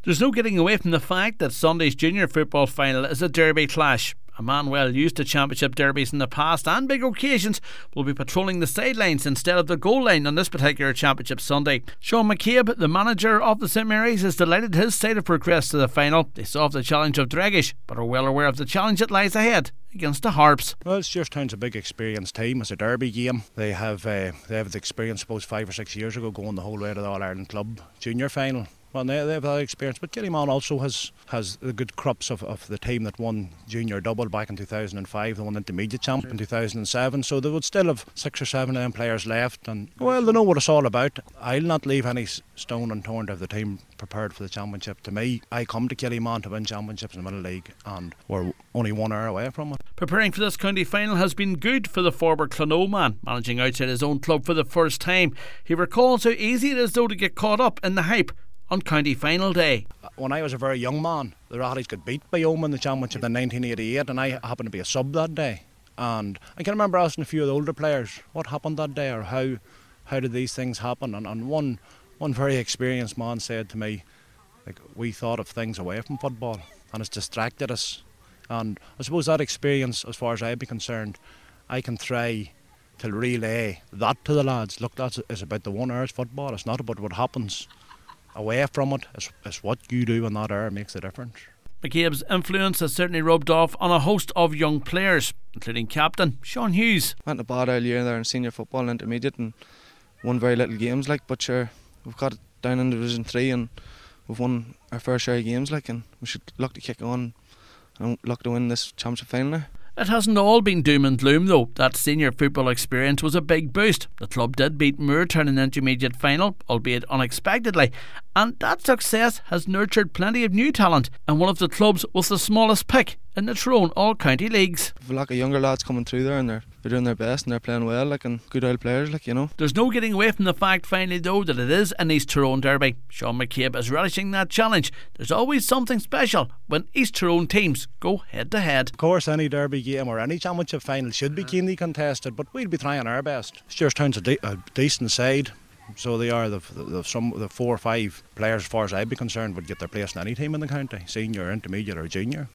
There's no getting away from the fact that Sunday's junior football final is a derby clash. A man well used to championship derbies in the past and big occasions will be patrolling the sidelines instead of the goal line on this particular championship Sunday. Sean McCabe, the manager of the St Mary's, is delighted his side have progressed to the final. They solved the challenge of Dregish, but are well aware of the challenge that lies ahead against the Harps. Well, Stewartstown's a big experienced team. It's a derby game. They have the experience, I suppose, 5 or 6 years ago going the whole way to the All-Ireland Club junior final. Well, they have that experience, but Killyman also has the good crops of the team that won junior double back in 2005, they won intermediate champ in 2007, so they would still have 6 or 7 of them players left, and well, they know what it's all about. I'll not leave any stone unturned of the team prepared for the championship. To me, I come to Killyman to win championships in the Middle League, and we're only 1 hour away from it. Preparing for this county final has been good for the forward Clonome man, managing outside his own club for the first time. He recalls how easy it is though to get caught up in the hype on county final day. When I was a very young man, the Rotties got beat by Oman in the championship in 1988, and I happened to be a sub that day. And I can remember asking a few of the older players what happened that day, or how did these things happen. And one very experienced man said to me, like, we thought of things away from football, and it's distracted us. And I suppose that experience, as far as I'd be concerned, I can try to relay that to the lads. Look, it's about the 1 hour's football. It's not about what happens away from it. It's what you do in that hour makes the difference. McCabe's influence has certainly rubbed off on a host of young players, including captain Sean Hughes. Went to Bad earlier there in senior football and intermediate and won very little games, but sure, we've got it down in Division 3 and we've won our fair share of games, and we should look to kick on and look to win this championship final now. It hasn't all been doom and gloom though. That senior football experience was a big boost. The club did beat Moortown in the intermediate final, albeit unexpectedly, and that success has nurtured plenty of new talent and one of the clubs with the smallest pick in the Tyrone All-County Leagues. We've a lot of younger lads coming through there and they're doing their best and they're playing well, and good old players, There's no getting away from the fact finally though that it is an East Tyrone derby. Sean McCabe is relishing that challenge. There's always something special when East Tyrone teams go head to head. Of course, any derby game or any championship final should be keenly contested, but we'll be trying our best. Stewartstown's a decent side, so they are the 4 or 5 players, as far as I'd be concerned, would get their place in any team in the county, senior, intermediate or junior.